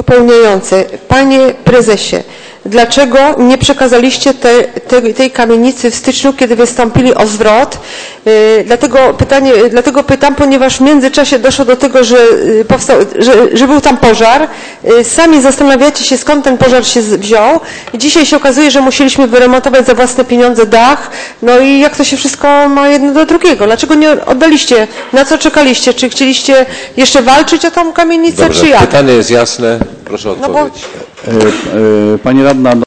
uzupełniające. Panie prezesie, dlaczego nie przekazaliście tej kamienicy w styczniu, kiedy wystąpili o zwrot? Dlatego pytam, ponieważ w międzyczasie doszło do tego, że był tam pożar. Sami zastanawiacie się, skąd ten pożar się wziął. I dzisiaj się okazuje, że musieliśmy wyremontować za własne pieniądze dach. No i jak to się wszystko ma jedno do drugiego? Dlaczego nie oddaliście? Na co czekaliście? Czy chcieliście jeszcze walczyć o tą kamienicę, Dobrze, czy jak? pytanie jest jasne. Proszę o odpowiedź. Pani radna,